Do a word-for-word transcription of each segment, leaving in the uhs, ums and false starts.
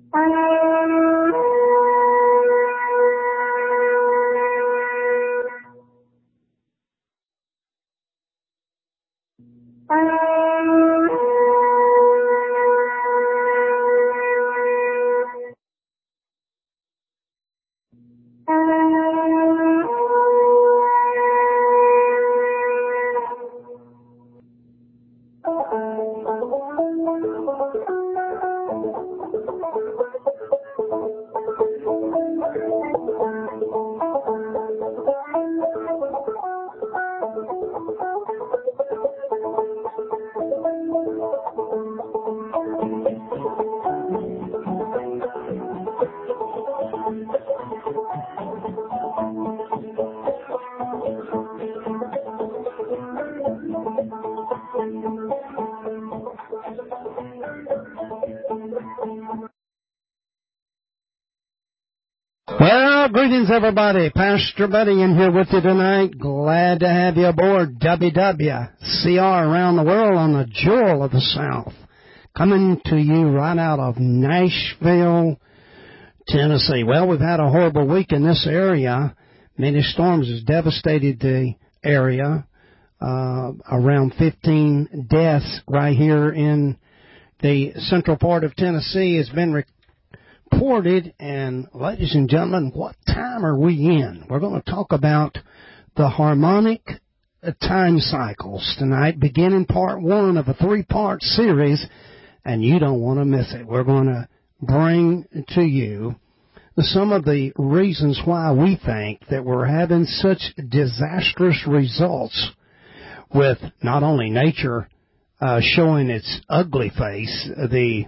Well, greetings, everybody. Pastor Buddy in here with you tonight. Glad to have you aboard W W C R around the world on the Jewel of the South. Coming to you right out of Nashville, Tennessee. Well, we've had a horrible week in this area. Many storms has devastated the area. Uh, around fifteen deaths right here in the central part of Tennessee has been recorded. Reported, and ladies and gentlemen, what time are we in? We're going to talk about the harmonic time cycles tonight, beginning part one of a three-part series, and you don't want to miss it. We're going to bring to you some of the reasons why we think that we're having such disastrous results with not only nature uh, showing its ugly face, the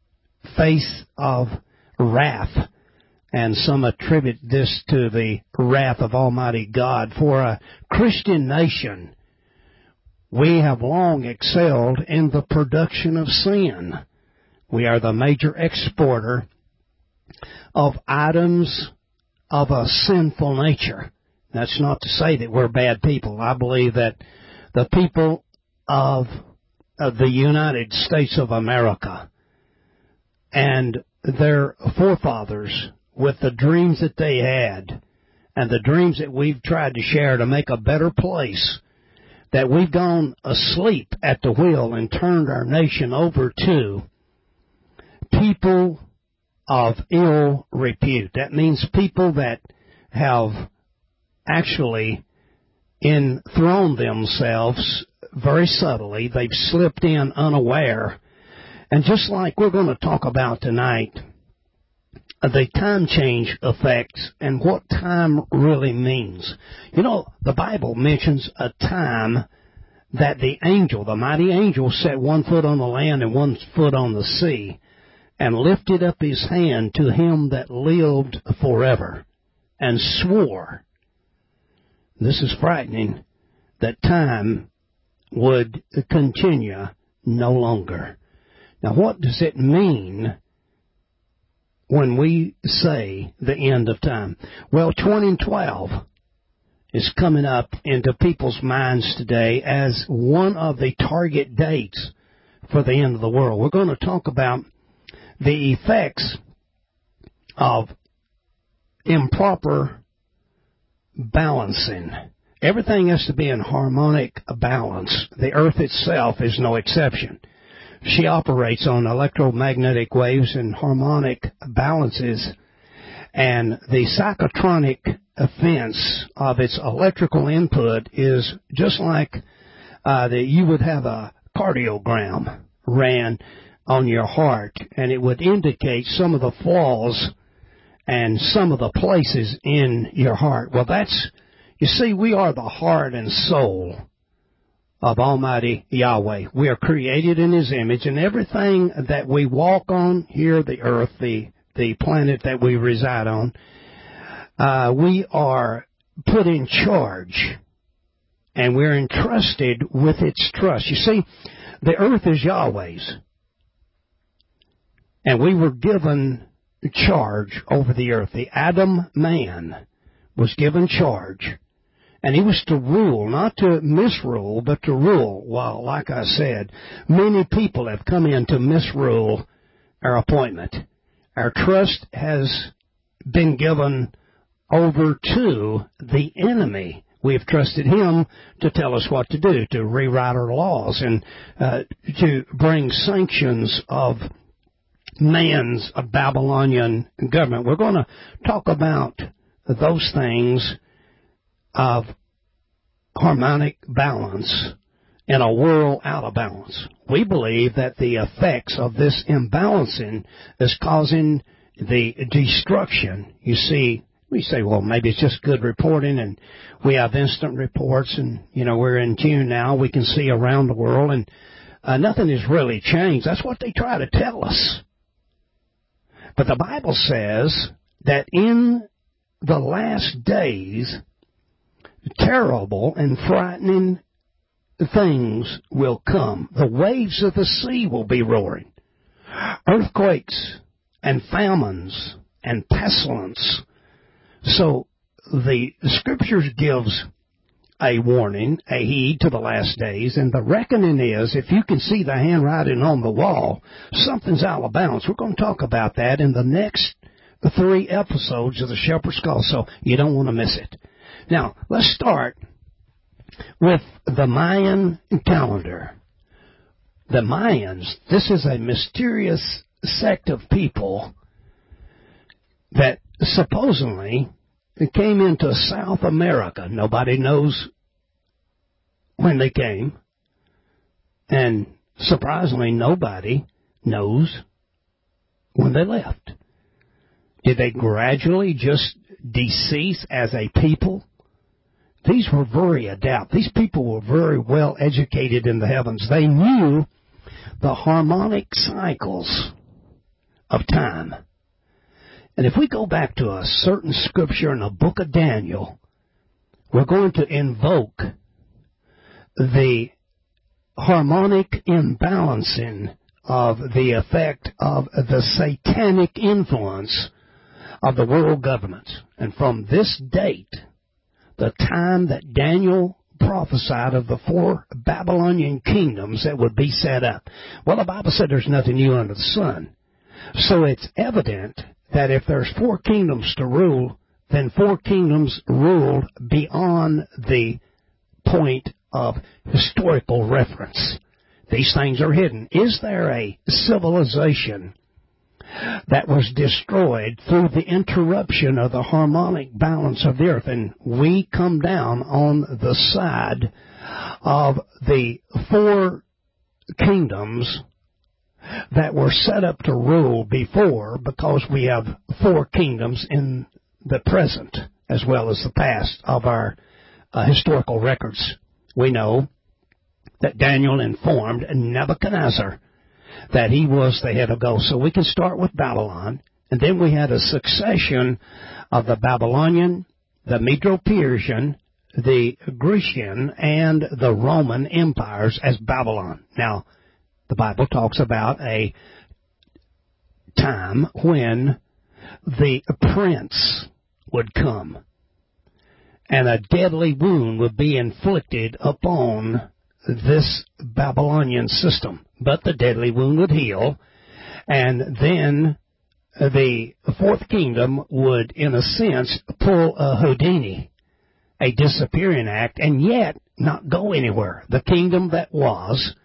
face of wrath, and some attribute this to the wrath of Almighty God. For a Christian nation, we have long excelled in the production of sin. We are the major exporter of items of a sinful nature. That's not to say that we're bad people. I believe that the people of, of the United States of America and their forefathers, with the dreams that they had and the dreams that we've tried to share to make a better place, that we've gone asleep at the wheel and turned our nation over to people of ill repute. That means people that have actually enthroned themselves very subtly. They've slipped in unaware. And just like we're going to talk about tonight, the time change effects and what time really means. You know, the Bible mentions a time that the angel, the mighty angel, set one foot on the land and one foot on the sea and lifted up his hand to him that lived forever and swore, this is frightening, that time would continue no longer. Now, what does it mean when we say the end of time? Well, twenty twelve is coming up into people's minds today as one of the target dates for the end of the world. We're going to talk about the effects of improper balancing. Everything has to be in harmonic balance. The earth itself is no exception. She operates on electromagnetic waves and harmonic balances, and the psychotronic offense of its electrical input is just like uh, that you would have a cardiogram ran on your heart, and it would indicate some of the flaws and some of the places in your heart. Well, that's, you see, we are the heart and soul of Almighty Yahweh. We are created in His image, and everything that we walk on here, the earth, the, the planet that we reside on, uh, we are put in charge, and we're entrusted with its trust. You see, the earth is Yahweh's, and we were given charge over the earth. The Adam man was given charge. And he was to rule, not to misrule, but to rule. Well, like I said, many people have come in to misrule our appointment. Our trust has been given over to the enemy. We have trusted him to tell us what to do, to rewrite our laws, and uh, to bring sanctions of man's a Babylonian government. We're going to talk about those things of harmonic balance in a world out of balance. We believe that the effects of this imbalancing is causing the destruction. You see, we say, well, maybe it's just good reporting, and we have instant reports, and, you know, we're in tune now. We can see around the world, and uh, nothing has really changed. That's what they try to tell us. But the Bible says that in the last days, terrible and frightening things will come. The waves of the sea will be roaring. Earthquakes and famines and pestilence. So the Scriptures gives a warning, a heed to the last days, and the reckoning is, if you can see the handwriting on the wall, something's out of balance. We're going to talk about that in the next three episodes of the Shepherd's Call, so you don't want to miss it. Now, let's start with the Mayan calendar. The Mayans, this is a mysterious sect of people that supposedly came into South America. Nobody knows when they came, and surprisingly, nobody knows when they left. Did they gradually just decease as a people? These were very adept. These people were very well educated in the heavens. They knew the harmonic cycles of time. And if we go back to a certain scripture in the book of Daniel, we're going to invoke the harmonic imbalancing of the effect of the satanic influence of the world governments. And from this date, the time that Daniel prophesied of the four Babylonian kingdoms that would be set up. Well, the Bible said there's nothing new under the sun. So it's evident that if there's four kingdoms to rule, then four kingdoms ruled beyond the point of historical reference. These things are hidden. Is there a civilization that was destroyed through the interruption of the harmonic balance of the earth? And we come down on the side of the four kingdoms that were set up to rule before, because we have four kingdoms in the present as well as the past of our uh, historical records. We know that Daniel informed Nebuchadnezzar that he was the head of gold. So we can start with Babylon, and then we had a succession of the Babylonian, the Medo-Persian, the Grecian, and the Roman empires as Babylon. Now, the Bible talks about a time when the prince would come, and a deadly wound would be inflicted upon this Babylonian system. But the deadly wound would heal, and then the fourth kingdom would, in a sense, pull a Houdini, a disappearing act, and yet not go anywhere. The kingdom that was,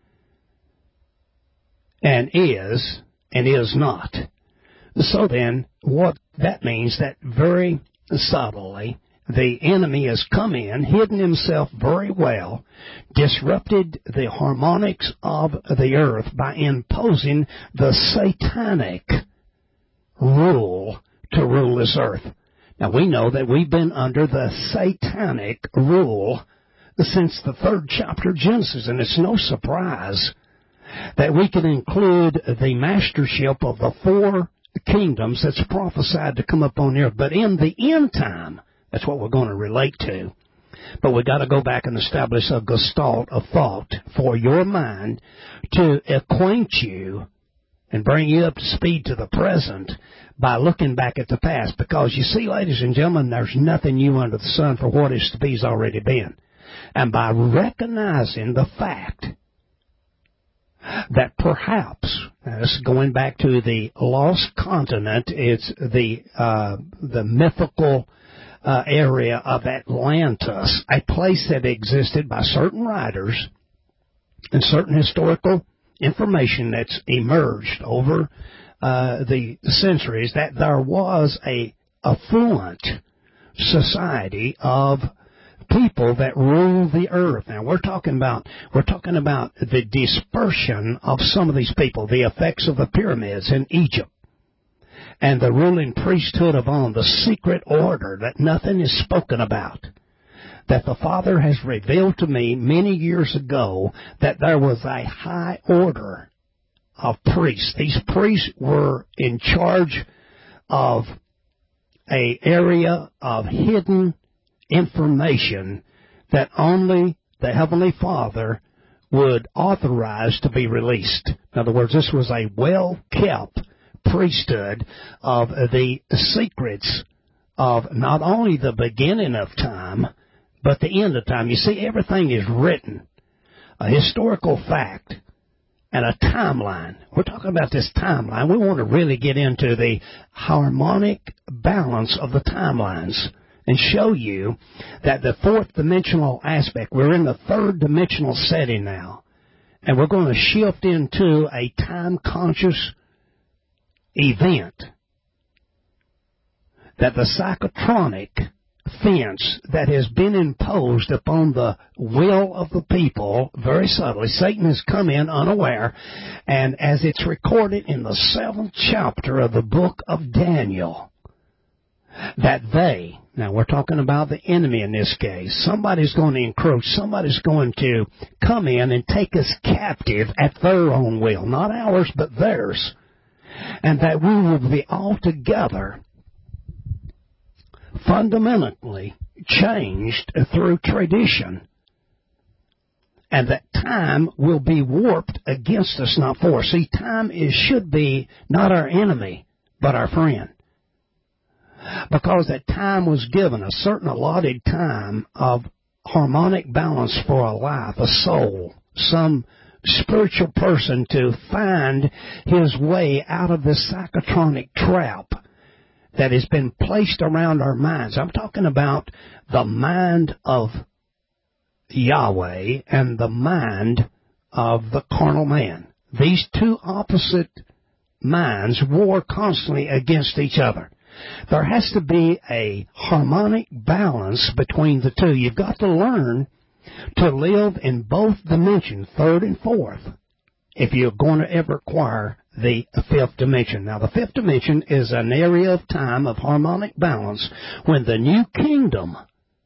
and is, and is not. So then, what that means, that very subtly, the enemy has come in, hidden himself very well, disrupted the harmonics of the earth by imposing the satanic rule to rule this earth. Now, we know that we've been under the satanic rule since the third chapter of Genesis, and it's no surprise that we can include the mastership of the four kingdoms that's prophesied to come upon the earth. But in the end time, that's what we're going to relate to. But we've got to go back and establish a gestalt of thought for your mind to acquaint you and bring you up to speed to the present by looking back at the past. Because you see, ladies and gentlemen, there's nothing new under the sun, for what is to be has already been. And by recognizing the fact that perhaps, now this is going back to the lost continent, it's the uh, the mythical uh, area of Atlantis, a place that existed by certain writers and certain historical information that's emerged over uh, the centuries, that there was a affluent society of people that rule the earth. Now we're talking about we're talking about the dispersion of some of these people, the effects of the pyramids in Egypt, and the ruling priesthood of On, the secret order that nothing is spoken about, that the Father has revealed to me many years ago, that there was a high order of priests. These priests were in charge of a area of hidden information that only the Heavenly Father would authorize to be released. In other words, this was a well-kept priesthood of the secrets of not only the beginning of time, but the end of time. You see, everything is written, a historical fact, and a timeline. We're talking about this timeline. We want to really get into the harmonic balance of the timelines and show you that the fourth dimensional aspect, we're in the third dimensional setting now, and we're going to shift into a time-conscious event, that the psychotronic fence that has been imposed upon the will of the people very subtly, Satan has come in unaware, and as it's recorded in the seventh chapter of the book of Daniel, that they, now we're talking about the enemy in this case, somebody's going to encroach, somebody's going to come in and take us captive at their own will, not ours but theirs, and that we will be altogether fundamentally changed through tradition, and that time will be warped against us, not for us. See, time is should be not our enemy, but our friend. Because that time was given, a certain allotted time of harmonic balance for a life, a soul, some spiritual person to find his way out of this psychotronic trap that has been placed around our minds. I'm talking about the mind of Yahweh and the mind of the carnal man. These two opposite minds war constantly against each other. There has to be a harmonic balance between the two. You've got to learn to live in both dimensions, third and fourth, if you're going to ever acquire the fifth dimension. Now, the fifth dimension is an area of time of harmonic balance when the new kingdom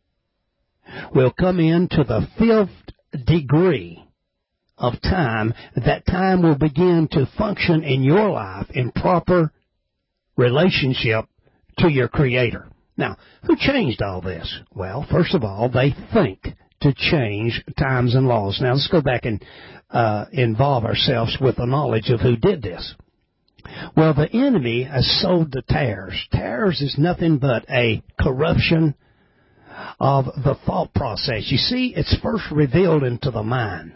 will come into the fifth degree of time. That time will begin to function in your life in proper relationship to your Creator. Now, who changed all this? Well, first of all, they think to change times and laws. Now, let's go back and uh, involve ourselves with the knowledge of who did this. Well, the enemy has sowed the tares. Tares is nothing but a corruption of the thought process. You see, it's first revealed into the mind.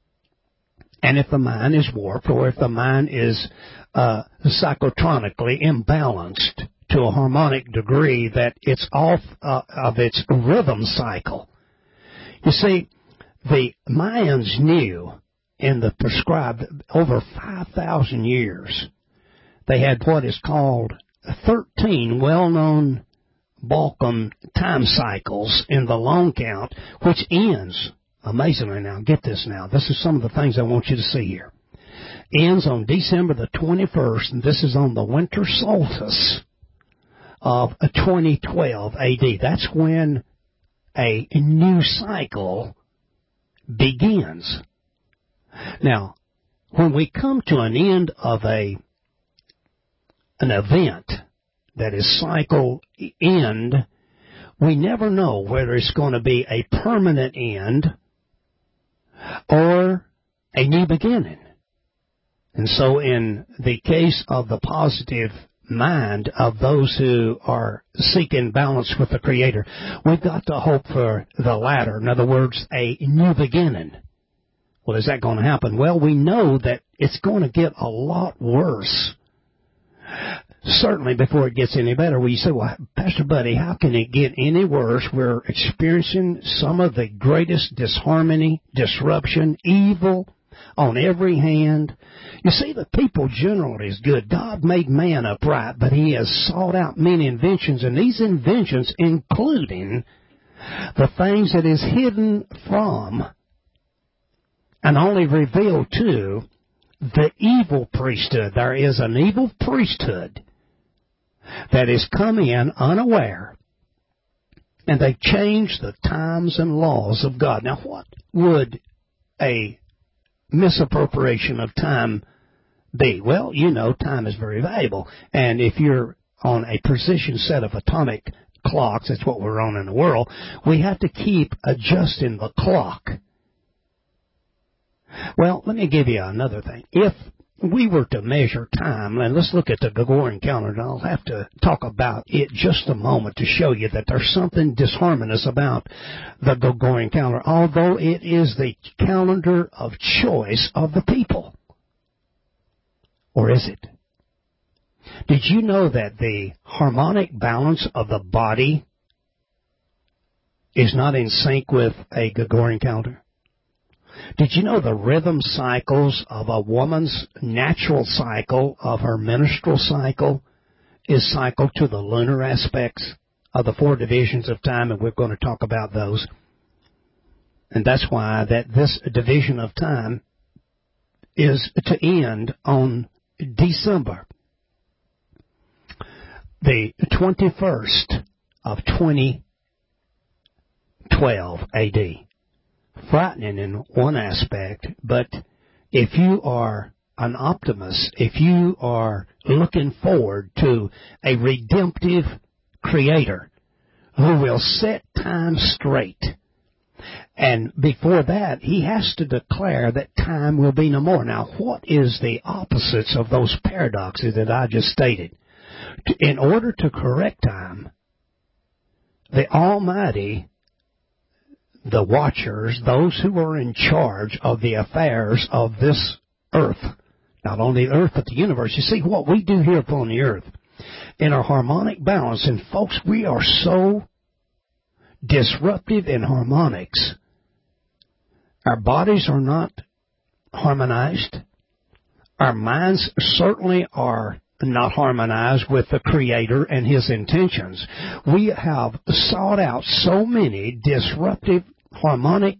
And if the mind is warped, or if the mind is uh, psychotronically imbalanced to a harmonic degree that it's off uh, of its rhythm cycle. You see, the Mayans knew in the prescribed over five thousand years, they had what is called thirteen well-known Balkan time cycles in the long count, which ends, amazingly now, get this now, this is some of the things I want you to see here, ends on December the twenty-first, and this is on the winter solstice of twenty twelve A D. That's when a new cycle begins. Now, when we come to an end of a an event that is cycle end, we never know whether it's going to be a permanent end or a new beginning. And so in the case of the positive mind of those who are seeking balance with the Creator, we've got to hope for the latter. In other words, a new beginning. Well, is that going to happen? Well, we know that it's going to get a lot worse. Certainly before it gets any better. Well, you say, well, Pastor Buddy, how can it get any worse? We're experiencing some of the greatest disharmony, disruption, evil on every hand. You see, the people generally is good. God made man upright, but he has sought out many inventions, and these inventions including the things that is hidden from and only revealed to the evil priesthood. There is an evil priesthood that has come in unaware, and they've changed the times and laws of God. Now, what would a misappropriation of time be? Well, you know, time is very valuable, and if you're on a precision set of atomic clocks, that's what we're on in the world, we have to keep adjusting the clock. Well, let me give you another thing. If we were to measure time, and let's look at the Gregorian calendar, and I'll have to talk about it just a moment to show you that there's something disharmonious about the Gregorian calendar, although it is the calendar of choice of the people. Or is it? Did you know that the harmonic balance of the body is not in sync with a Gregorian calendar? Did you know the rhythm cycles of a woman's natural cycle, of her menstrual cycle, is cycled to the lunar aspects of the four divisions of time, and we're going to talk about those. And that's why that this division of time is to end on December the twenty-first of twenty twelve A D. Frightening in one aspect, but if you are an optimist, if you are looking forward to a redemptive creator who will set time straight, and before that, he has to declare that time will be no more. Now, what is the opposites of those paradoxes that I just stated? In order to correct time, the Almighty, the watchers, those who are in charge of the affairs of this earth, not only the earth but the universe. You see, what we do here upon the earth, in our harmonic balance, and folks, we are so disruptive in harmonics. Our bodies are not harmonized. Our minds certainly are not harmonized with the Creator and His intentions. We have sought out so many disruptive harmonic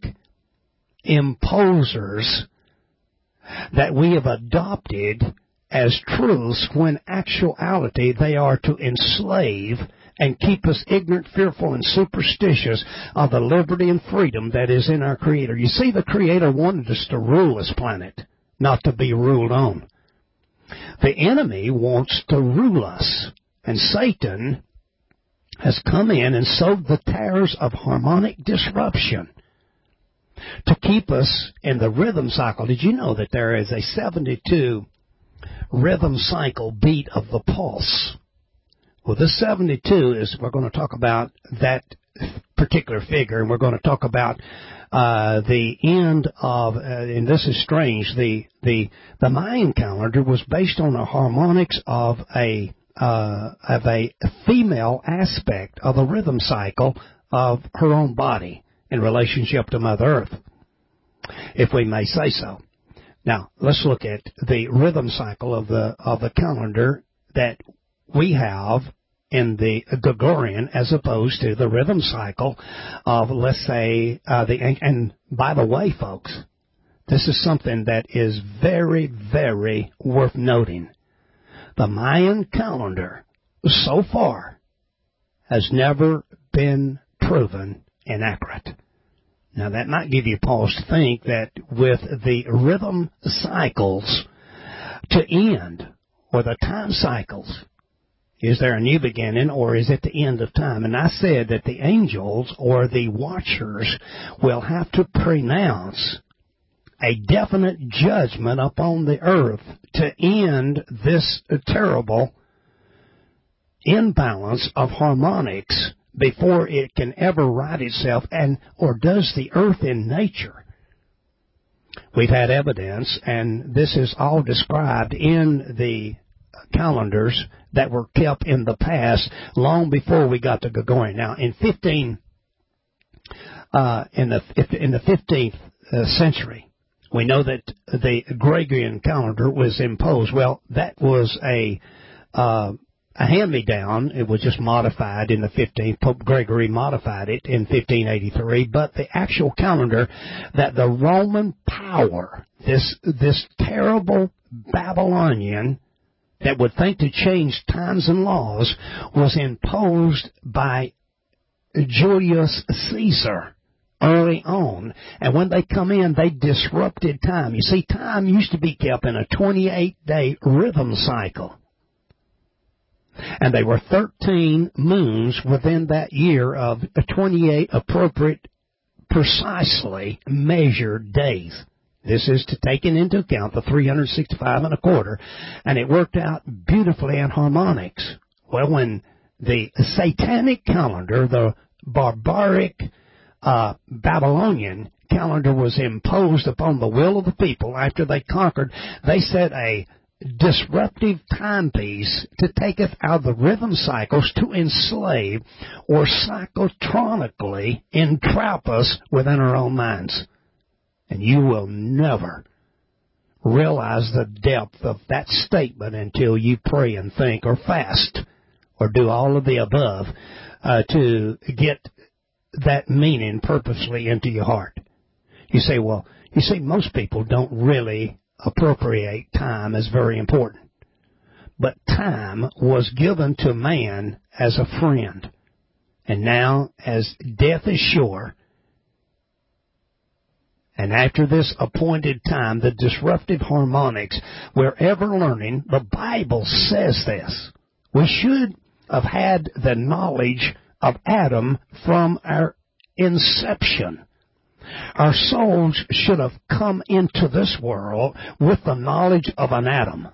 imposers that we have adopted as truths when actuality they are to enslave and keep us ignorant, fearful, and superstitious of the liberty and freedom that is in our Creator. You see, the Creator wanted us to rule this planet, not to be ruled on. The enemy wants to rule us, and Satan has come in and sowed the tares of harmonic disruption to keep us in the rhythm cycle. Did you know that there is a seventy-two rhythm cycle beat of the pulse? Well, this seventy-two is, we're going to talk about that particular figure, and we're going to talk about uh, the end of, uh, and this is strange, the, the, the Mayan calendar was based on the harmonics of a Uh, of a female aspect of the rhythm cycle of her own body in relationship to Mother Earth, if we may say so. Now, let's look at the rhythm cycle of the of the calendar that we have in the Gregorian, as opposed to the rhythm cycle of, let's say, uh, the and by the way, folks, this is something that is very, very worth noting. The Mayan calendar, so far, has never been proven inaccurate. Now, that might give you pause to think that with the rhythm cycles to end, or the time cycles, is there a new beginning, or is it the end of time? And I said that the angels, or the watchers, will have to pronounce a definite judgment upon the earth to end this terrible imbalance of harmonics before it can ever right itself. And or does the earth in nature We've had evidence, and this is all described in the calendars that were kept in the past long before we got to Gregorian. Now, in fifteen, uh, in the in the fifteenth uh, century, we know that the Gregorian calendar was imposed. Well, that was a uh, a hand-me-down. It was just modified in the fifteenth. Pope Gregory modified it in fifteen eighty-three. But the actual calendar that the Roman power, this this terrible Babylonian that would think to change times and laws, was imposed by Julius Caesar early on. And when they come in, they disrupted time. You see, time used to be kept in a twenty-eight day rhythm cycle. And there were thirteen moons within that year of twenty-eight appropriate, precisely measured days. This is to taking into account the three hundred sixty-five and a quarter, and it worked out beautifully in harmonics. Well, when the satanic calendar, the barbaric uh, Babylonian calendar was imposed upon the will of the people after they conquered, they set a disruptive timepiece to taketh out the rhythm cycles to enslave or cyclotronically entrap us within our own minds. And you will never realize the depth of that statement until you pray and think or fast or do all of the above uh, to get that meaning purposely into your heart. You say, well, you see, most people don't really appropriate time as very important. But time was given to man as a friend. And now, as death is sure, and after this appointed time, the disruptive harmonics, we're ever learning, the Bible says this. We should have had the knowledge of Adam from our inception. Our souls should have come into this world with the knowledge of an Adam.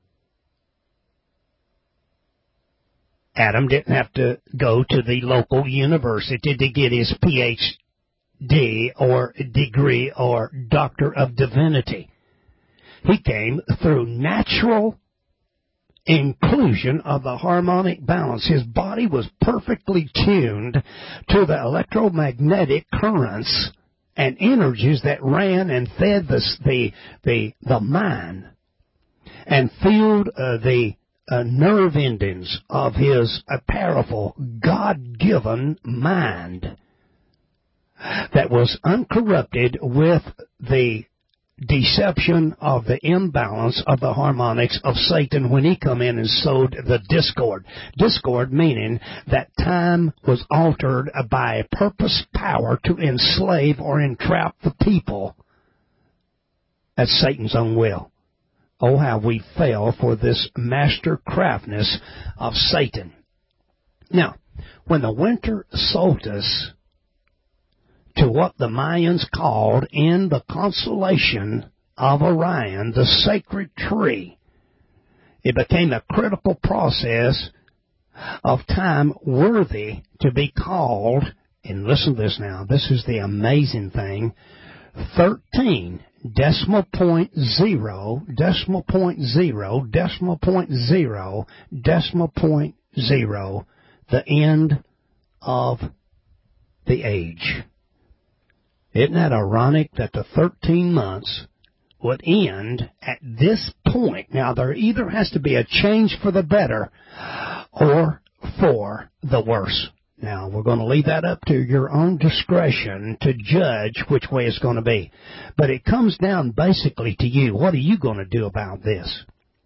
Adam didn't have to go to the local university to get his P H D or degree or Doctor of Divinity. He came through natural inclusion of the harmonic balance. His body was perfectly tuned to the electromagnetic currents and energies that ran and fed the the the, the mind and filled uh, the uh, nerve endings of his uh, powerful God-given mind that was uncorrupted with the deception of the imbalance of the harmonics of Satan when he come in and sowed the discord. Discord meaning that time was altered by a purpose power to enslave or entrap the people at Satan's own will. Oh, how we fell for this master craftness of Satan. Now, when the winter solstice, to what the Mayans called in the constellation of Orion, the sacred tree, it became a critical process of time worthy to be called, and listen to this now, this is the amazing thing, thirteen decimal point zero, decimal point zero, decimal point zero, decimal point zero, the end of the age. Isn't that ironic that the thirteen months would end at this point? Now, there either has to be a change for the better or for the worse. Now, we're going to leave that up to your own discretion to judge which way it's going to be. But it comes down basically to you. What are you going to do about this?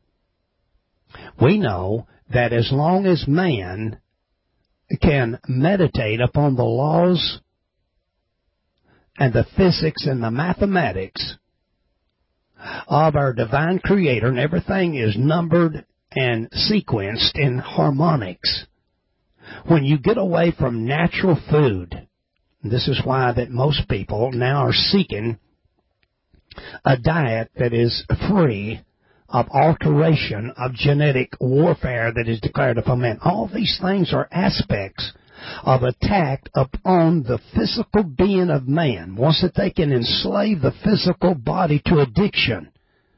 We know that as long as man can meditate upon the laws and the physics and the mathematics of our divine Creator, and everything is numbered and sequenced in harmonics. When you get away from natural food, this is why that most people now are seeking a diet that is free of alteration, of genetic warfare that is declared upon man. All these things are aspects of attack upon the physical being of man. Once that they can enslave the physical body to addiction,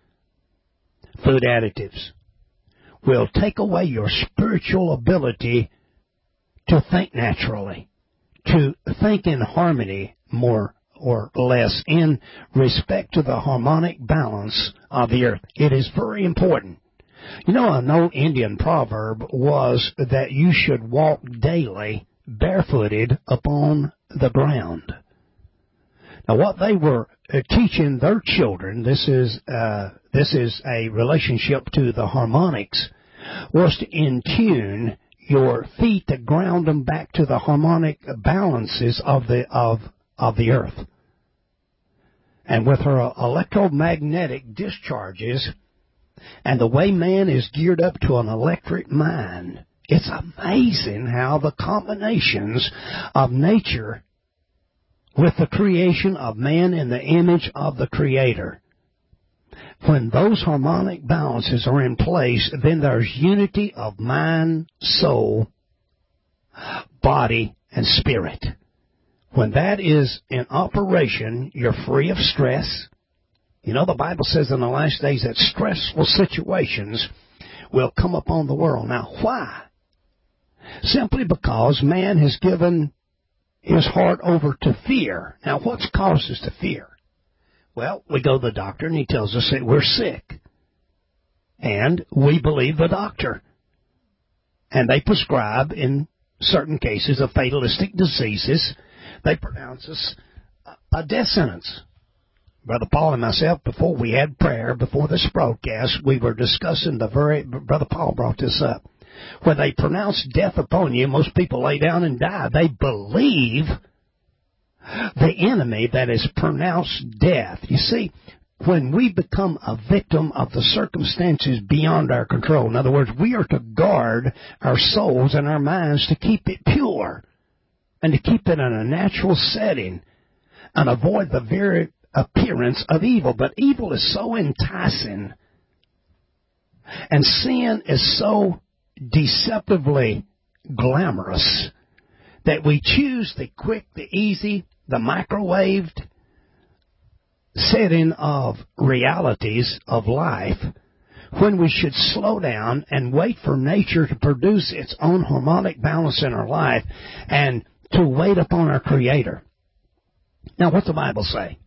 food additives will take away your spiritual ability to think naturally, to think in harmony more or less in respect to the harmonic balance of the earth. It is very important. You know, an old Indian proverb was that you should walk daily barefooted upon the ground. Now, what they were uh, teaching their children, this is uh, this is a relationship to the harmonics, was to intune your feet to ground them back to the harmonic balances of the of of the earth. And with her electromagnetic discharges and the way man is geared up to an electric mind, it's amazing how the combinations of nature with the creation of man in the image of the Creator, when those harmonic balances are in place, then there's unity of mind, soul, body, and spirit. When that is in operation, you're free of stress. You know, the Bible says in the last days that stressful situations will come upon the world. Now, why? Simply because man has given his heart over to fear. Now, what's caused us to fear? Well, we go to the doctor and he tells us that we're sick. And we believe the doctor. And they prescribe, in certain cases of fatalistic diseases, they pronounce us a death sentence. Brother Paul and myself, before we had prayer, before this broadcast, we were discussing the very, Brother Paul brought this up. When they pronounce death upon you, most people lay down and die. They believe the enemy that has pronounced death. You see, when we become a victim of the circumstances beyond our control, in other words, we are to guard our souls and our minds to keep it pure and to keep it in a natural setting and avoid the very appearance of evil. But evil is so enticing and sin is so deceptively glamorous that we choose the quick, the easy, the microwaved setting of realities of life when we should slow down and wait for nature to produce its own harmonic balance in our life and to wait upon our Creator. Now, what's the Bible say?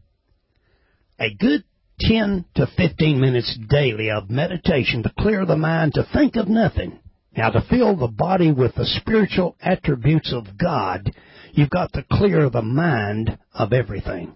A good ten to fifteen minutes daily of meditation to clear the mind, to think of nothing. Now, to fill the body with the spiritual attributes of God, you've got to clear the mind of everything.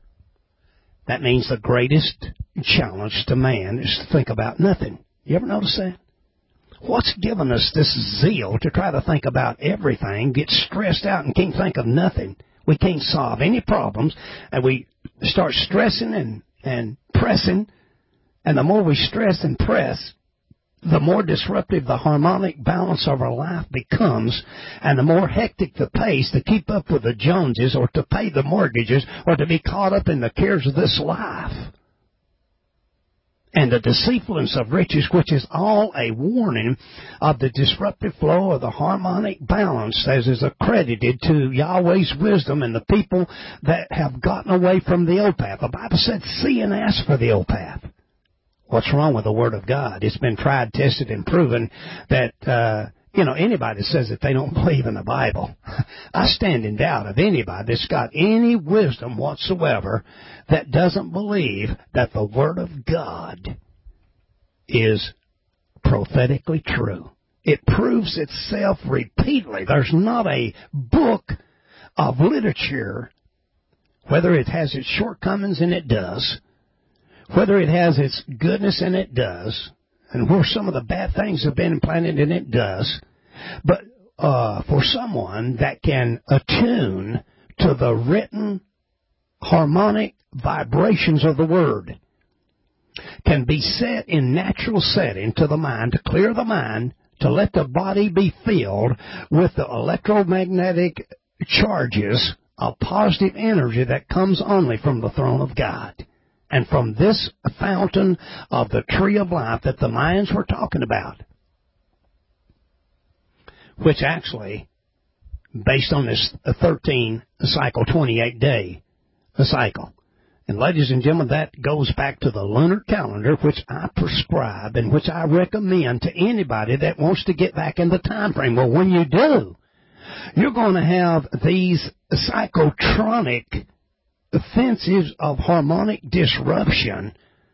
That means the greatest challenge to man is to think about nothing. You ever notice that? What's given us this zeal to try to think about everything, get stressed out and can't think of nothing? We can't solve any problems, and we start stressing and, and pressing, and the more we stress and press, the more disruptive the harmonic balance of our life becomes, and the more hectic the pace to keep up with the Joneses or to pay the mortgages or to be caught up in the cares of this life. And the deceitfulness of riches, which is all a warning of the disruptive flow of the harmonic balance as is accredited to Yahweh's wisdom and the people that have gotten away from the old path. The Bible said, see and ask for the old path. What's wrong with the Word of God? It's been tried, tested, and proven that, uh, you know, anybody that says that they don't believe in the Bible, I stand in doubt of anybody that's got any wisdom whatsoever that doesn't believe that the Word of God is prophetically true. It proves itself repeatedly. There's not a book of literature, whether it has its shortcomings, and it does, whether it has its goodness, and it does, and where some of the bad things have been implanted, and it does, but uh, for someone that can attune to the written harmonic vibrations of the Word, can be set in natural setting to the mind, to clear the mind, to let the body be filled with the electromagnetic charges of positive energy that comes only from the throne of God. And from this fountain of the tree of life that the Mayans were talking about, which actually based on this thirteen cycle, twenty-eight day cycle. And ladies and gentlemen, that goes back to the lunar calendar, which I prescribe and which I recommend to anybody that wants to get back in the time frame. Well, when you do, you're going to have these psychotronic offensives of harmonic disruption.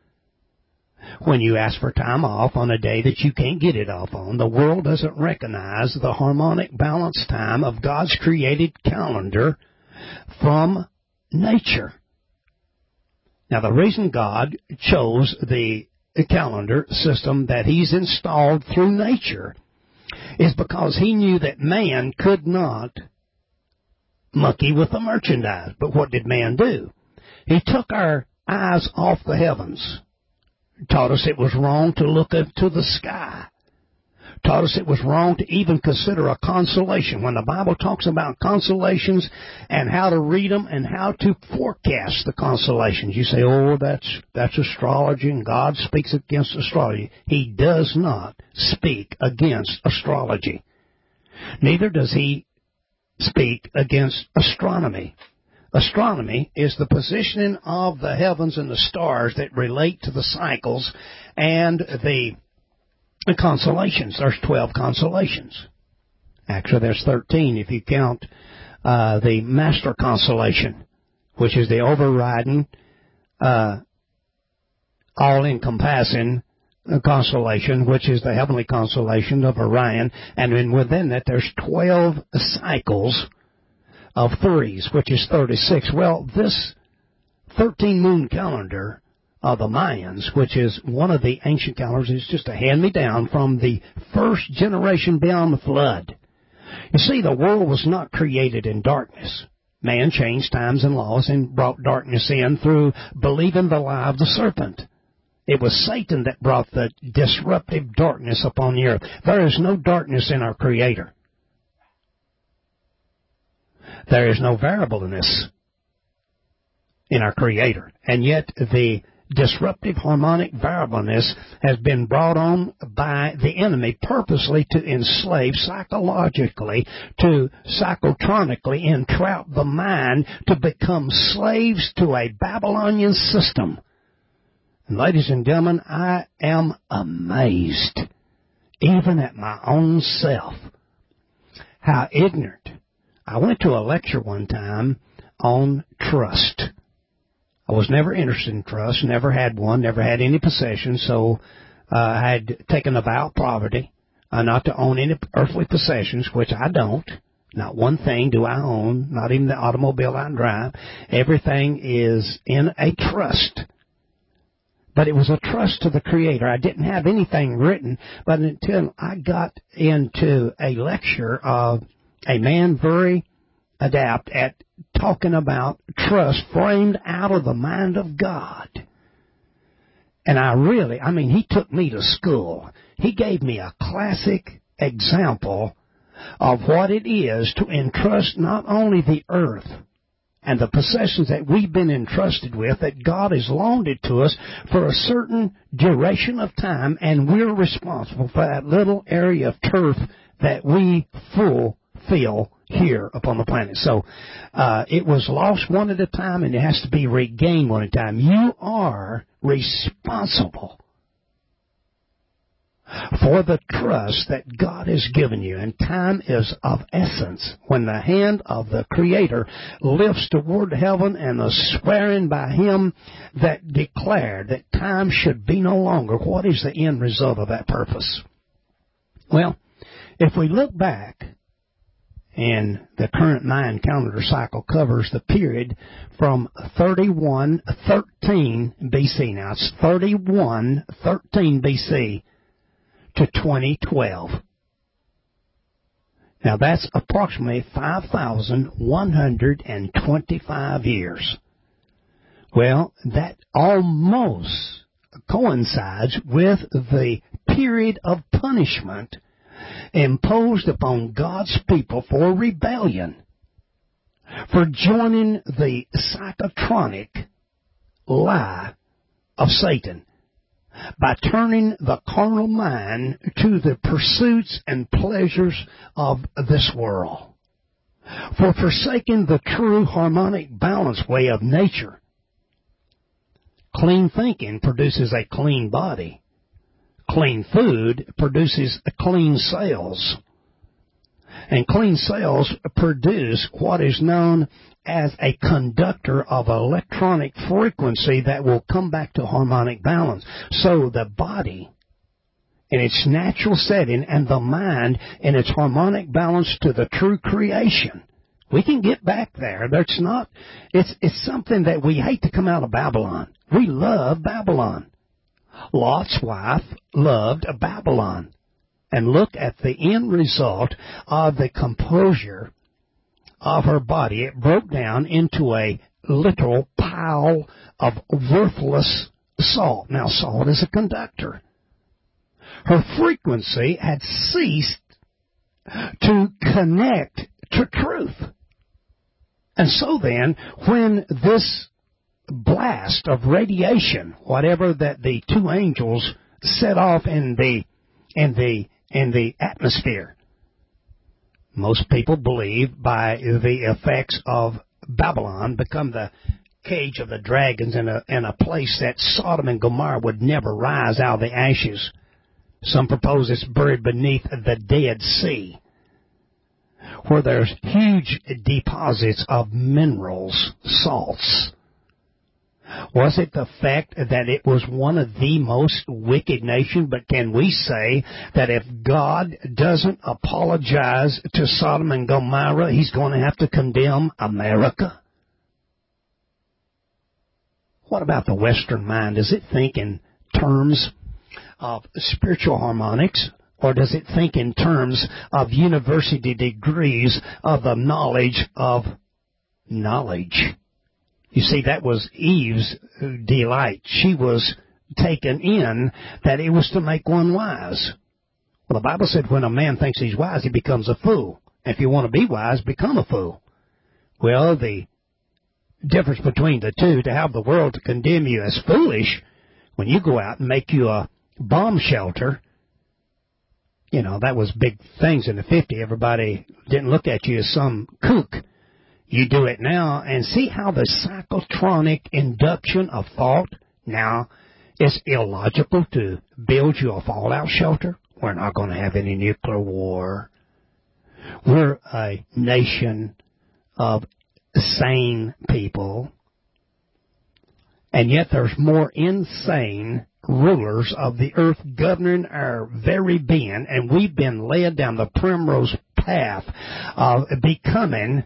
When you ask for time off on a day that you can't get it off on, the world doesn't recognize the harmonic balance time of God's created calendar from nature. Now, the reason God chose the calendar system that He's installed through nature is because He knew that man could not monkey with the merchandise. But what did man do? He took our eyes off the heavens, taught us it was wrong to look up to the sky, taught us it was wrong to even consider a constellation. When the Bible talks about constellations and how to read them and how to forecast the constellations, you say, oh, that's that's astrology and God speaks against astrology. He does not speak against astrology. Neither does He speak against astronomy. Astronomy is the positioning of the heavens and the stars that relate to the cycles and the The constellations. There's twelve constellations. Actually, there's thirteen if you count uh, the master constellation, which is the overriding, uh, all-encompassing constellation, which is the heavenly constellation of Orion. And then within that, there's twelve cycles of threes, which is thirty-six. Well, this thirteen-moon calendar of the Mayans, which is one of the ancient calendars, is just a hand-me-down from the first generation beyond the flood. You see, the world was not created in darkness. Man changed times and laws and brought darkness in through believing the lie of the serpent. It was Satan that brought the disruptive darkness upon the earth. There is no darkness in our Creator. There is no variableness in our Creator. And yet the disruptive harmonic variableness has been brought on by the enemy purposely to enslave psychologically, to psychotronically entrap the mind to become slaves to a Babylonian system. And ladies and gentlemen, I am amazed, even at my own self, how ignorant. I went to a lecture one time on trust. I was never interested in trust, never had one, never had any possessions, so uh, I had taken a vow of poverty, uh, not to own any earthly possessions, which I don't. Not one thing do I own, not even the automobile I drive. Everything is in a trust. But it was a trust to the Creator. I didn't have anything written, but until I got into a lecture of a man very adept at talking about trust framed out of the mind of God. And I really, I mean, he took me to school. He gave me a classic example of what it is to entrust not only the earth and the possessions that we've been entrusted with, that God has loaned it to us for a certain duration of time, and we're responsible for that little area of turf that we fulfill here upon the planet. So uh, it was lost one at a time, and it has to be regained one at a time. You are responsible for the trust that God has given you, and time is of essence. When the hand of the Creator lifts toward heaven and the swearing by Him that declared that time should be no longer, what is the end result of that purpose? Well, if we look back, and the current Mayan calendar cycle covers the period from thirty-one thirteen B C. Now, it's thirty-one thirteen B C to twenty twelve. Now, that's approximately five thousand one hundred twenty-five years. Well, that almost coincides with the period of punishment imposed upon God's people for rebellion, for joining the psychotronic lie of Satan, by turning the carnal mind to the pursuits and pleasures of this world. For forsaking the true harmonic balance way of nature. Clean thinking produces a clean body. Clean food produces clean cells. And clean cells produce what is known as a conductor of electronic frequency that will come back to harmonic balance. So the body in its natural setting and the mind in its harmonic balance to the true creation. We can get back there. That's not, it's, it's something that we hate to come out of Babylon. We love Babylon. Lot's wife loved Babylon. And look at the end result of the composure of her body. It broke down into a literal pile of worthless salt. Now, salt is a conductor. Her frequency had ceased to connect to truth. And so then, when this blast of radiation, whatever that the two angels set off in the in the in the atmosphere, most people believe by the effects of Babylon become the cage of the dragons in a in a place that Sodom and Gomorrah would never rise out of the ashes. Some propose it's buried beneath the Dead Sea, where there's huge deposits of minerals, salts. Was it the fact that it was one of the most wicked nations? But can we say that if God doesn't apologize to Sodom and Gomorrah, He's going to have to condemn America? What about the Western mind? Does it think in terms of spiritual harmonics, or does it think in terms of university degrees of the knowledge of knowledge? You see, that was Eve's delight. She was taken in that it was to make one wise. Well, the Bible said when a man thinks he's wise, he becomes a fool. If you want to be wise, become a fool. Well, the difference between the two, to have the world to condemn you as foolish when you go out and make you a bomb shelter, you know, that was big things in the fifties. Everybody didn't look at you as some kook. You do it now and see how the cyclotronic induction of thought now is illogical to build you a fallout shelter. We're not going to have any nuclear war. We're a nation of sane people. And yet there's more insane rulers of the earth governing our very being, and we've been led down the primrose path of becoming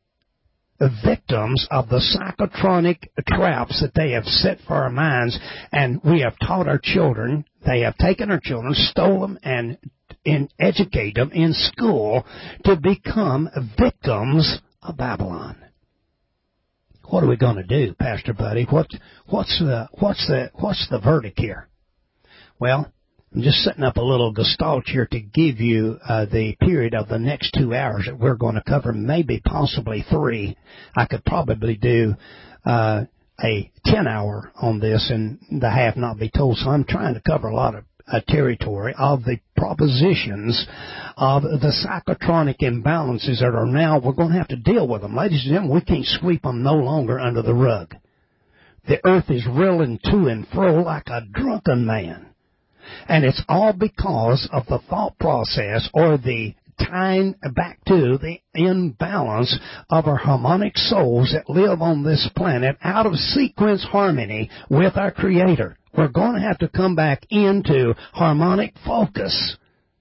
victims of the psychotronic traps that they have set for our minds, and we have taught our children, they have taken our children, stole them, and, and educate them in school to become victims of Babylon. What are we going to do, Pastor Buddy? What, what's the what's the what's the verdict here? Well, I'm just setting up a little gestalt here to give you uh, the period of the next two hours that we're going to cover, maybe possibly three. I could probably do uh, a ten-hour on this and the half not be told. So I'm trying to cover a lot of uh, territory of the propositions of the psychotronic imbalances that are now, we're going to have to deal with them. Ladies and gentlemen, we can't sweep them no longer under the rug. The earth is reeling to and fro like a drunken man. And it's all because of the thought process or the tying back to the imbalance of our harmonic souls that live on this planet out of sequence harmony with our Creator. We're going to have to come back into harmonic focus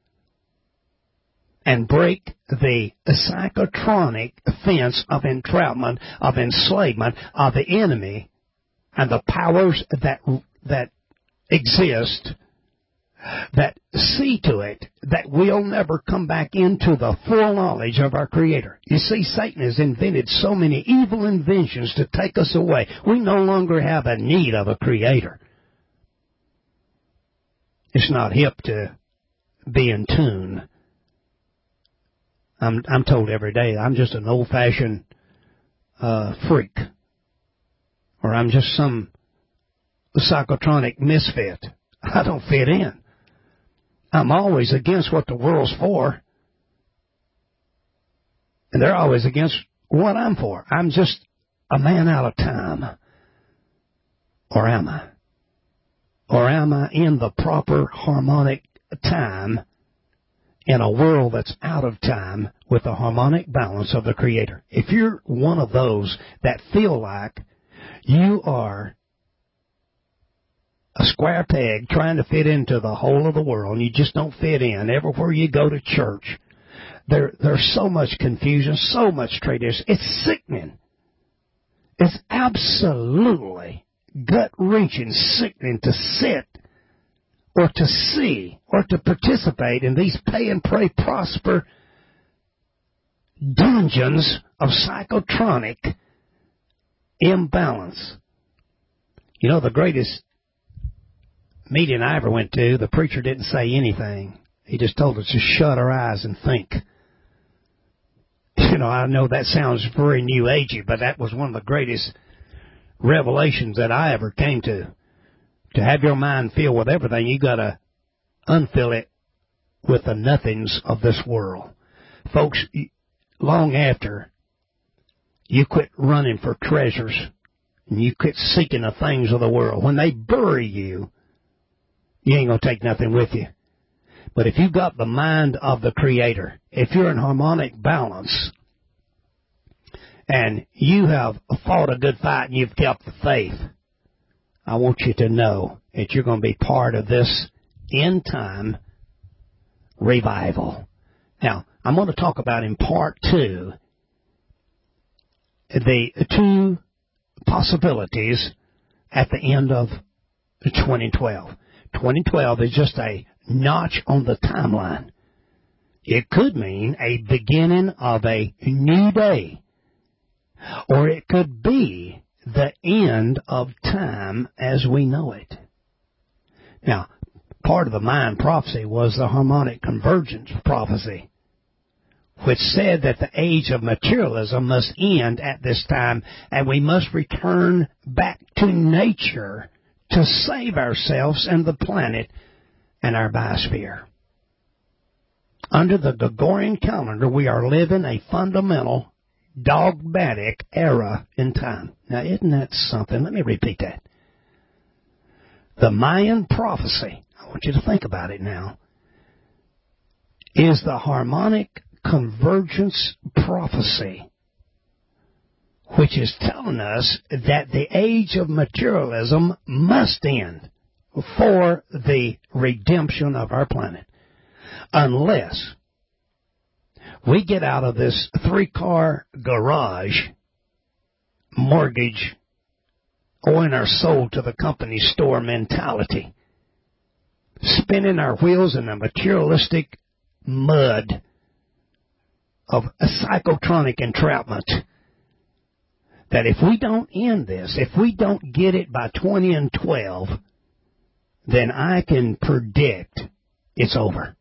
and break the psychotronic fence of entrapment, of enslavement, of the enemy, and the powers that that exist that see to it that we'll never come back into the full knowledge of our Creator. You see, Satan has invented so many evil inventions to take us away. We no longer have a need of a Creator. It's not hip to be in tune. I'm I'm told every day I'm just an old-fashioned uh, freak, or I'm just some psychotronic misfit. I don't fit in. I'm always against what the world's for. And they're always against what I'm for. I'm just a man out of time. Or am I? Or am I in the proper harmonic time in a world that's out of time with the harmonic balance of the Creator? If you're one of those that feel like you are a square peg trying to fit into the whole of the world and you just don't fit in everywhere you go to church, there, there's so much confusion, so much tradition. It's sickening. It's absolutely gut-wrenching, sickening to sit or to see or to participate in these pay and pray prosper dungeons of psychotronic imbalance. You know, the greatest meeting I ever went to, the preacher didn't say anything. He just told us to shut our eyes and think. You know, I know that sounds very new agey, but that was one of the greatest revelations that I ever came to. To have your mind filled with everything, you got to unfill it with the nothings of this world. Folks, long after you quit running for treasures and you quit seeking the things of the world, when they bury you, you ain't going to take nothing with you. But if you've got the mind of the Creator, if you're in harmonic balance, and you have fought a good fight and you've kept the faith, I want you to know that you're going to be part of this end time revival. Now, I'm going to talk about in part two the two possibilities at the end of twenty twelve. twenty twelve is just a notch on the timeline. It could mean a beginning of a new day, or it could be the end of time as we know it. Now, part of the Mayan prophecy was the harmonic convergence prophecy, which said that the age of materialism must end at this time, and we must return back to nature to save ourselves and the planet and our biosphere. Under the Gregorian calendar, we are living a fundamental dogmatic era in time. Now, isn't that something? Let me repeat that. The Mayan prophecy, I want you to think about it now, is the harmonic convergence prophecy, which is telling us that the age of materialism must end for the redemption of our planet, unless we get out of this three-car garage mortgage, owing our soul to the company store mentality, spinning our wheels in the materialistic mud of a psychotronic entrapment. That if we don't end this, if we don't get it by twenty and twelve, then I can predict it's over.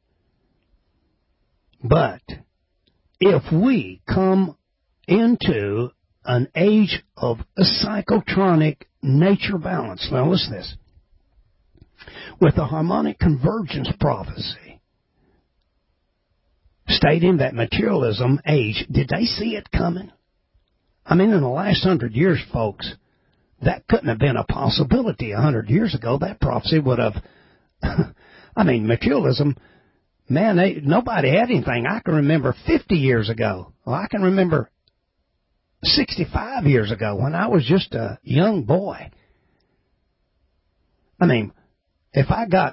But if we come into an age of a psychotronic nature balance, now listen to this, with the harmonic convergence prophecy, stating that materialism age, did they see it coming? I mean, in the last hundred years, folks, that couldn't have been a possibility a hundred years ago. That prophecy would have, I mean, materialism, man, they, nobody had anything. I can remember fifty years ago. Well, I can remember sixty-five years ago when I was just a young boy. I mean, if I got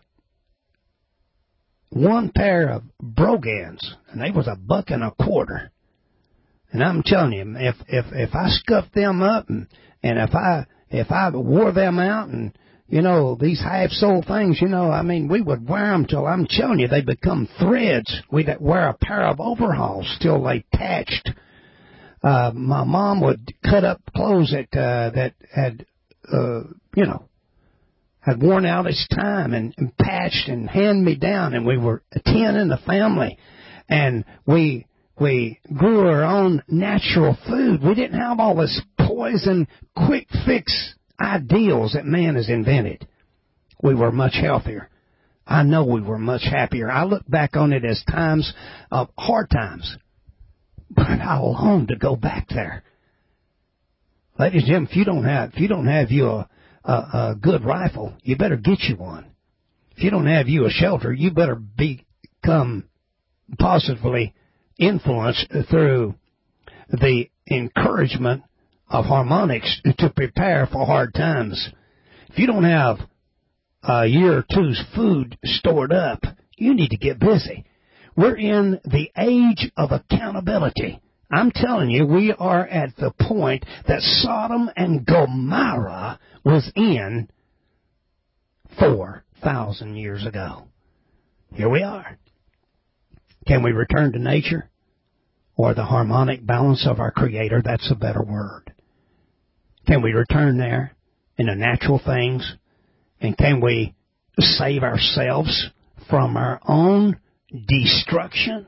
one pair of Brogans, and they was a buck and a quarter, and I'm telling you, if if if I scuffed them up and and if I if I wore them out and you know these half-soled things, you know, I mean, we would wear them till I'm telling you they become threads. We'd wear a pair of overalls till they patched. Uh, my mom would cut up clothes that uh, that had uh, you know had worn out its time and, and patched and hand me down, and we were a ten in the family, and we. We grew our own natural food. We didn't have all this poison, quick fix ideals that man has invented. We were much healthier. I know we were much happier. I look back on it as times of hard times. But I long to go back there. Ladies and gentlemen, if you don't have, if you don't have you a, a, a good rifle, you better get you one. If you don't have you a shelter, you better become positively influenced through the encouragement of harmonics to prepare for hard times. If you don't have a year or two's food stored up, you need to get busy. We're in the age of accountability. I'm telling you, we are at the point that Sodom and Gomorrah was in four thousand years ago. Here we are. Can we return to nature or the harmonic balance of our Creator? That's a better word. Can we return there in the natural things? And can we save ourselves from our own destruction?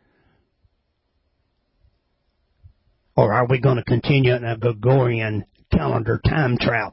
Or are we going to continue in a Gregorian calendar time trap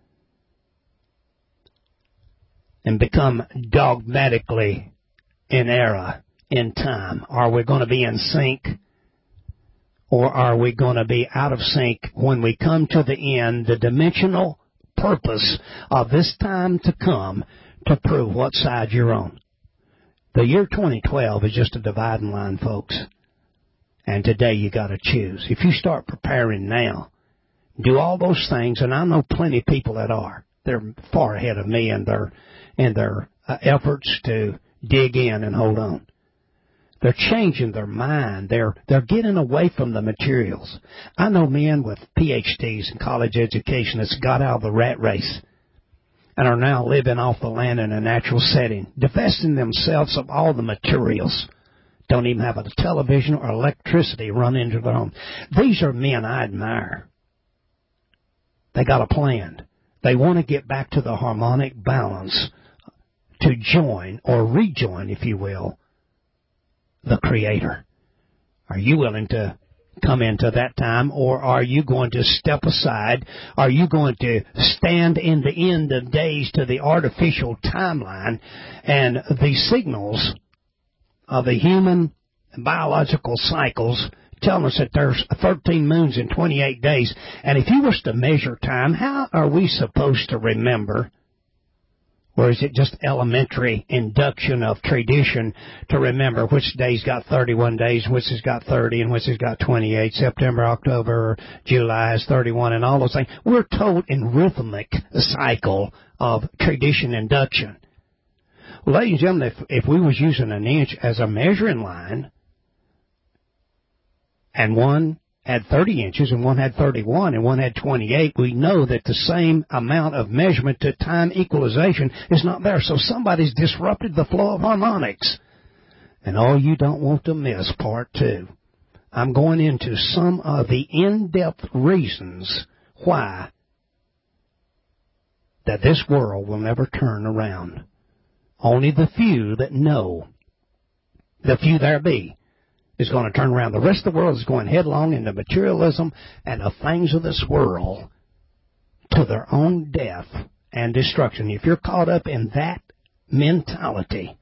and become dogmatically in era, in time? Are we going to be in sync, or are we going to be out of sync when we come to the end, the dimensional purpose of this time to come to prove what side you're on? The year twenty twelve is just a dividing line, folks. And today you got to choose. If you start preparing now, do all those things, and I know plenty of people that are. They're far ahead of me in their in their uh, efforts to dig in and hold on. They're changing their mind. They're they're getting away from the materials. I know men with P H Ds and college education that's got out of the rat race and are now living off the land in a natural setting, divesting themselves of all the materials. Don't even have a television or electricity run into their home. These are men I admire. They got a plan. They want to get back to the harmonic balance to join or rejoin, if you will, the Creator. Are you willing to come into that time, or are you going to step aside? Are you going to stand in the end of days to the artificial timeline and the signals of the human biological cycles telling us that there's thirteen moons in twenty-eight days? And if you was to measure time, how are we supposed to remember? Or is it just elementary induction of tradition to remember which day's got thirty-one days, which has got thirty, and which has got twenty-eight, September, October, July has thirty-one, and all those things? We're told in rhythmic cycle of tradition induction. Well, ladies and gentlemen, if, if we was using an inch as a measuring line, and one had thirty inches and one had thirty-one and one had twenty-eight, we know that the same amount of measurement to time equalization is not there. So somebody's disrupted the flow of harmonics. And oh, you don't want to miss part two. I'm going into some of the in-depth reasons why that this world will never turn around. Only the few that know, the few there be, is going to turn around. The rest of the world is going headlong into materialism and the things of this world to their own death and destruction. If you're caught up in that mentality,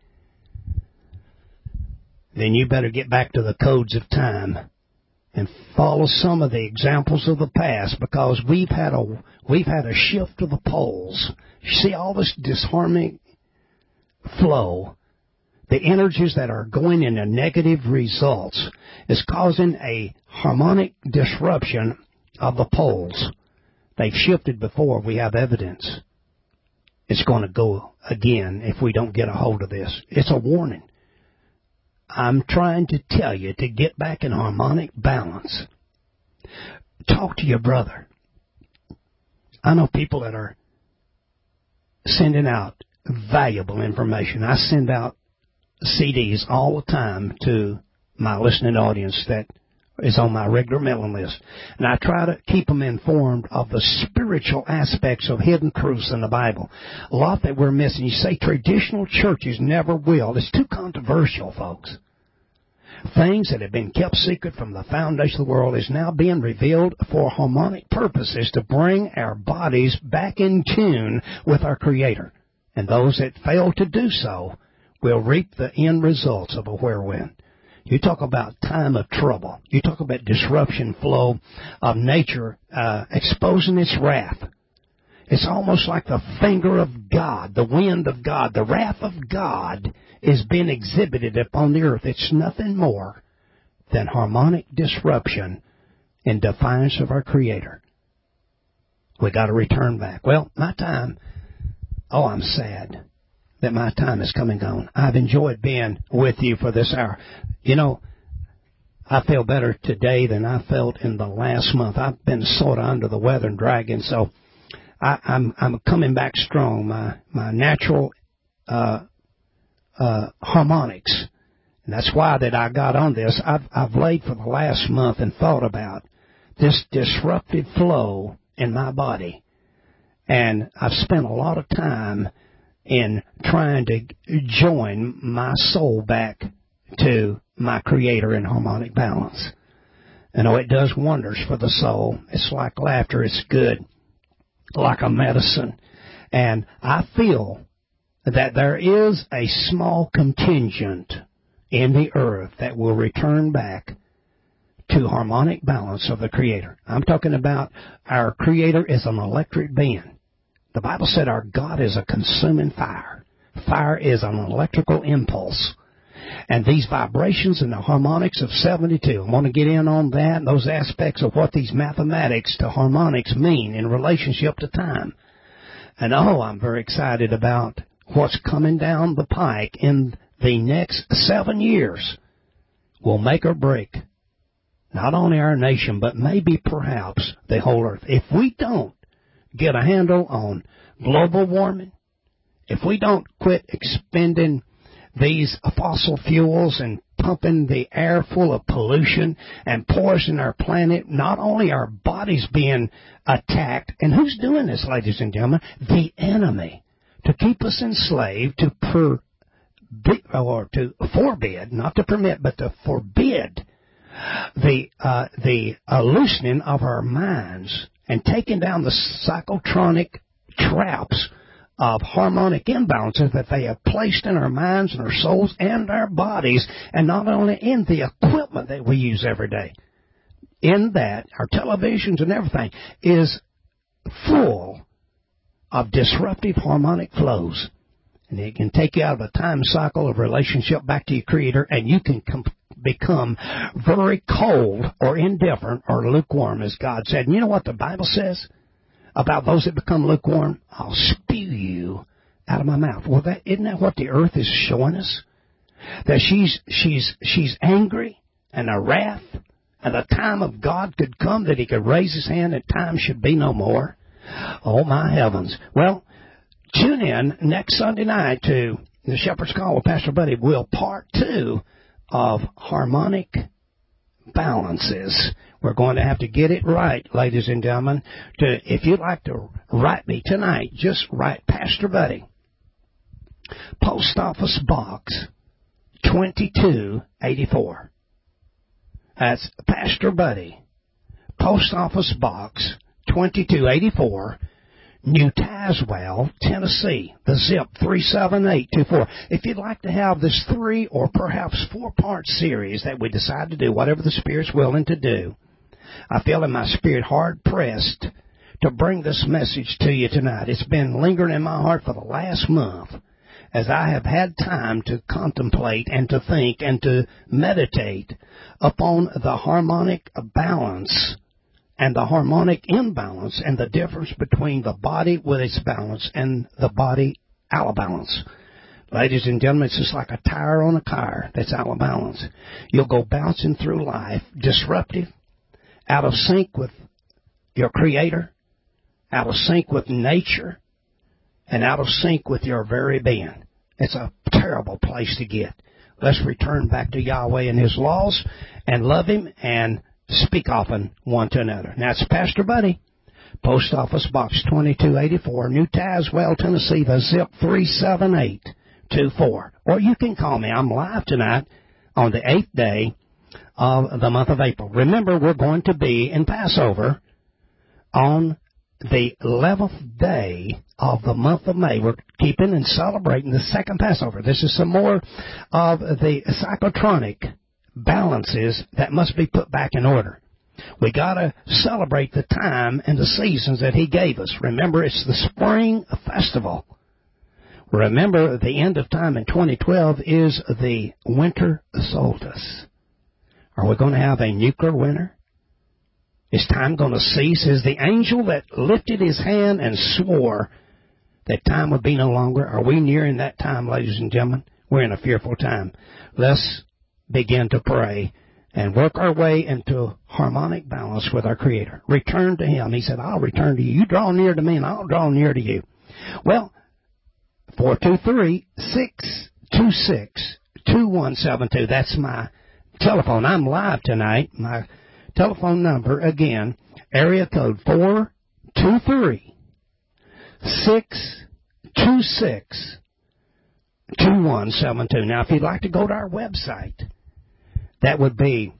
then you better get back to the codes of time and follow some of the examples of the past, because we've had a we've had a shift of the poles. You see all this disharmonic flow, the energies that are going into negative results is causing a harmonic disruption of the poles. They've shifted before. We have evidence. It's going to go again if we don't get a hold of this. It's a warning. I'm trying to tell you to get back in harmonic balance. Talk to your brother. I know people that are sending out valuable information. I send out C Ds all the time to my listening audience that is on my regular mailing list. And I try to keep them informed of the spiritual aspects of hidden truths in the Bible. A lot that we're missing. You say traditional churches never will. It's too controversial, folks. Things that have been kept secret from the foundation of the world is now being revealed for harmonic purposes to bring our bodies back in tune with our Creator. And those that fail to do so will reap the end results of a whirlwind. You talk about time of trouble. You talk about disruption flow of nature uh, exposing its wrath. It's almost like the finger of God, the wind of God, the wrath of God is being exhibited upon the earth. It's nothing more than harmonic disruption in defiance of our Creator. We got to return back. Well, my time, oh, I'm sad that my time is come and gone. I've enjoyed being with you for this hour. You know, I feel better today than I felt in the last month. I've been sort of under the weather and dragging, so I, I'm I'm coming back strong. My my natural uh, uh, harmonics, and that's why that I got on this. I've I've laid for the last month and thought about this disruptive flow in my body, and I've spent a lot of time in trying to join my soul back to my Creator in harmonic balance. You know, it does wonders for the soul. It's like laughter. It's good, like a medicine. And I feel that there is a small contingent in the earth that will return back to harmonic balance of the Creator. I'm talking about our Creator is an electric being. The Bible said our God is a consuming fire. Fire is an electrical impulse. And these vibrations and the harmonics of seventy-two, I want to get in on that and those aspects of what these mathematics to harmonics mean in relationship to time. And oh, I'm very excited about what's coming down the pike in the next seven years will make or break not only our nation, but maybe perhaps the whole earth. If we don't get a handle on global warming, if we don't quit expending these fossil fuels and pumping the air full of pollution and poisoning our planet, not only our bodies being attacked, and who's doing this, ladies and gentlemen? The enemy, to keep us enslaved, to per, or to forbid, not to permit, but to forbid the uh, the uh, loosening of our minds and taking down the psychotronic traps of harmonic imbalances that they have placed in our minds and our souls and our bodies, and not only in the equipment that we use every day. In that, our televisions and everything is full of disruptive harmonic flows. And it can take you out of a time cycle of relationship back to your Creator, and you can com- become very cold or indifferent or lukewarm, as God said. And you know what the Bible says about those that become lukewarm? I'll spew you out of my mouth. Well, that, isn't that what the earth is showing us? That she's she's she's angry and a wrath, and the time of God could come that He could raise His hand and time should be no more. Oh, my heavens. Well, tune in next Sunday night to the Shepherd's Call with Pastor Buddy. Will part two of harmonic balances. We're going to have to get it right, ladies and gentlemen. To, if you'd like to write me tonight, just write Pastor Buddy, Post Office Box twenty-two eighty-four. That's Pastor Buddy, Post Office Box twenty-two eighty-four, New Tazewell, Tennessee, the zip three seven eight two four. If you'd like to have this three or perhaps four-part series that we decide to do, whatever the Spirit's willing to do, I feel in my spirit hard-pressed to bring this message to you tonight. It's been lingering in my heart for the last month as I have had time to contemplate and to think and to meditate upon the harmonic balance and the harmonic imbalance and the difference between the body with its balance and the body out of balance. Ladies and gentlemen, it's just like a tire on a car that's out of balance. You'll go bouncing through life, disruptive, out of sync with your Creator, out of sync with nature, and out of sync with your very being. It's a terrible place to get. Let's return back to Yahweh and His laws and love Him and speak often one to another. Now, it's Pastor Buddy, Post Office Box twenty-two eighty-four, New Tazewell, Tennessee, the zip three seven eight two four. Or you can call me. I'm live tonight on the eighth day of the month of April. Remember, we're going to be in Passover on the eleventh day of the month of May. We're keeping and celebrating the second Passover. This is some more of the psychotronic balances that must be put back in order. We got to celebrate the time and the seasons that He gave us. Remember, it's the spring festival. Remember, the end of time in twenty twelve is the winter solstice. Are we going to have a nuclear winter? Is time going to cease? Is the angel that lifted his hand and swore that time would be no longer? Are we nearing that time, ladies and gentlemen? We're in a fearful time. Let's begin to pray and work our way into harmonic balance with our Creator. Return to Him. He said, I'll return to you. You draw near to me and I'll draw near to you. Well, four two three, six two six, two one seven two. That's my telephone. I'm live tonight. My telephone number, again, area code four two three, six two six, two one seven two. Now, if you'd like to go to our website, that would be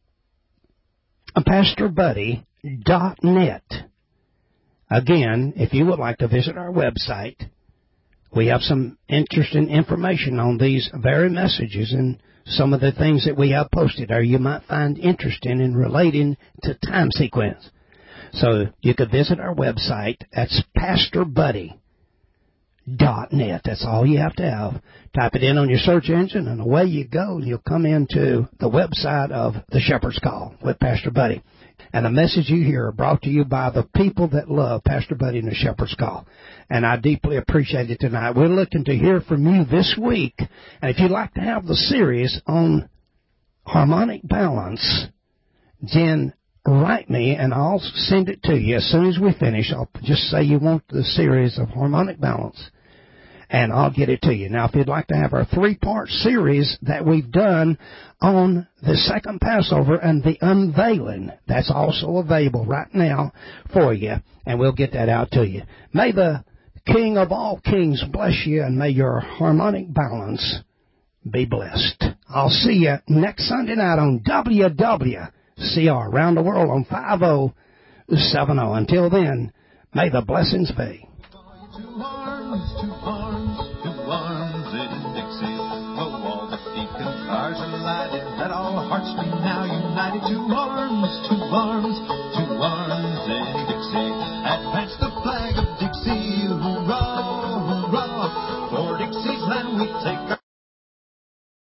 pastor buddy dot net. Again, if you would like to visit our website, we have some interesting information on these very messages and some of the things that we have posted there you might find interesting in relating to time sequence. So you could visit our website. That's pastor buddy dot net. That's all you have to have. Type it in on your search engine, and away you go. You'll come into the website of The Shepherd's Call with Pastor Buddy. And the message you hear are brought to you by the people that love Pastor Buddy and The Shepherd's Call. And I deeply appreciate it tonight. We're looking to hear from you this week. And if you'd like to have the series on harmonic balance, then write me and I'll send it to you. As soon as we finish, I'll just say you want the series of harmonic balance, and I'll get it to you. Now, if you'd like to have our three-part series that we've done on the second Passover and the unveiling, that's also available right now for you, and we'll get that out to you. May the King of all kings bless you, and may your harmonic balance be blessed. I'll see you next Sunday night on W W C R, around the world on five oh seven oh. Until then, may the blessings be. Two arms, two arms, two arms in Dixie. Oh, all the beacon stars are lighted. Let all hearts be now united. Two arms, two arms, two arms in Dixie. Advance the